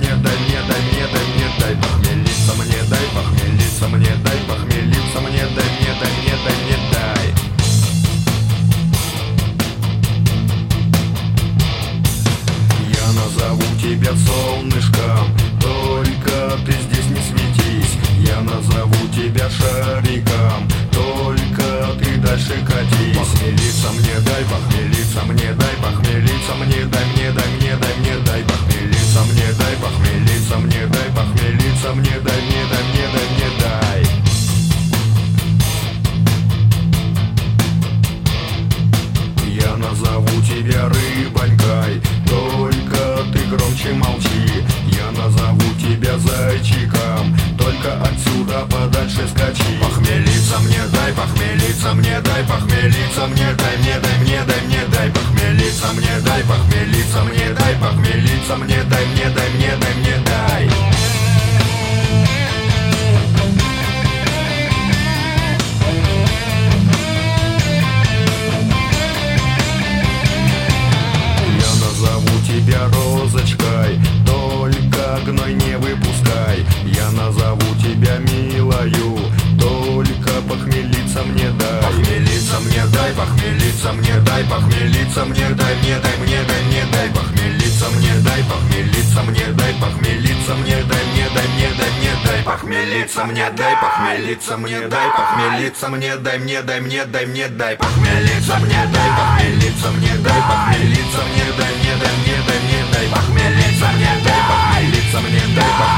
мне, дай мне, дай мне, дай мне, дай похмелиться мне, дай похмелиться мне, дай похмелиться мне, дай мне, дай мне, дай мне, дай. Я назову тебя солнышком, только ты здесь не светись. Я назову тебя шариком, только ты дальше катись. Похмелиться мне, дай похмелиться мне, дай похмелиться мне, дай мне, дай мне, дай мне, дай похмелиться мне, дай похмелиться мне, дай похмелиться мне, дай мне, дай мне, дай мне, дай. Я назову тебя рыбонькой, только ты громче молчи. Я назову тебя зайчиком, только отсюда подальше скачи. Похмелиться мне, дай похмелиться мне, дай похмелиться мне, дай мне, дай мне, дай мне, дай похмелиться мне, дай похмелиться мне, дай похмелиться мне, дай мне, дай мне, дай мне, дай. Назову тебя розочкой, только гной не выпускай. Я назову тебя милою, только похмелиться мне дай. Похмелиться мне дай, похмелиться мне дай, похмелиться мне дай мне, дай мне, дай мне, дай похмелиться мне дай, похмелиться мне дай, похмелиться мне дай мне, дай мне, дай мне, дай похмелиться мне дай, похмелиться мне дай, похмелиться мне дай мне, дай мне, дай мне, дай похмелиться мне дай, похмелиться мне дай, похмелиться мне дай мне, дай мне, дай мне, дай похмелиться мне дай, похмелиться мне дай.